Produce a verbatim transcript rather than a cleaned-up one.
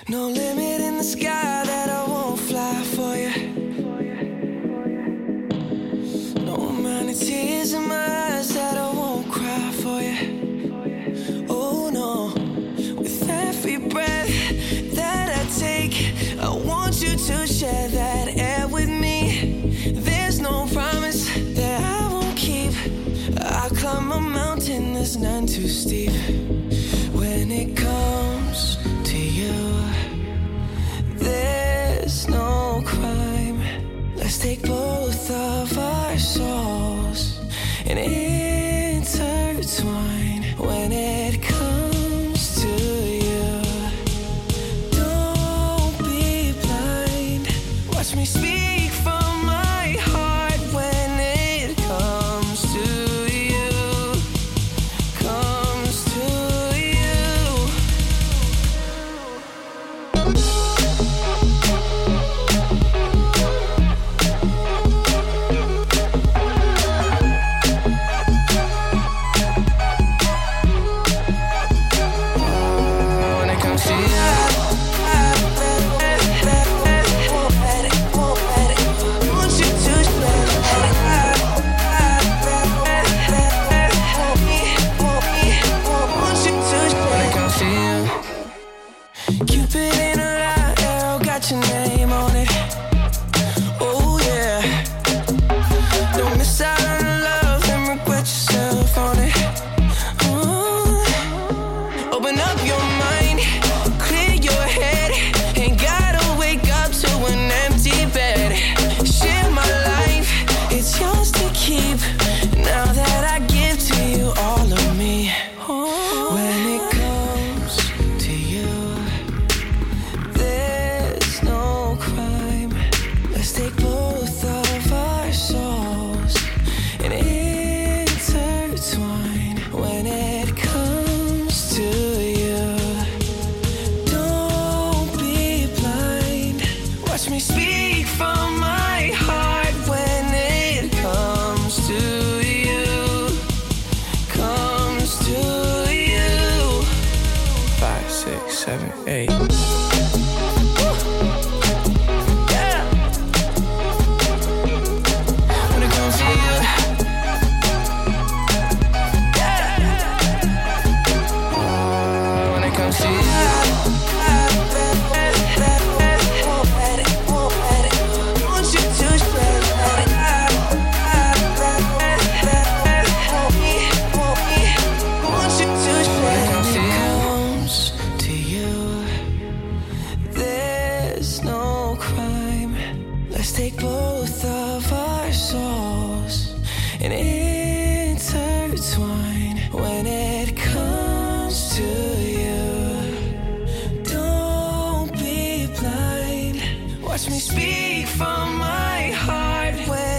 No limit in the sky that I won't fly for you. No amount of tears in my eyes that I won't cry for you. Oh no, with every breath that I take, I want you to share that air with me. There's no promise that I won't keep. I climb a mountain that's none too steep. When it comes to you, there's no crime. Let's take both of our souls and intertwine. When it comes to you, don't be blind. Watch me speak from my heart. When it comes to you, comes to Cupid in a light arrow, got your name on it. Oh yeah. Don't miss out on the love and regret yourself on it. Ooh. Open up your mind, clear your head. Ain't gotta wake up to an empty bed. Share my life, it's yours to keep. Now that I give to you all of me. When it comes to you, there's no crime. Let's take both of our souls and intertwine. When it comes to you, don't be blind. Watch me speak from my heart. When it comes to you, comes to you. Five, six, seven, eight. Yeah. When it comes to you, yeah. When it comes to you, want you to share that. Want you to share. When it comes to you, there's no crime. Let's take both of our souls and intertwine. When it comes to you, don't be blind. Watch me speak from my heart. When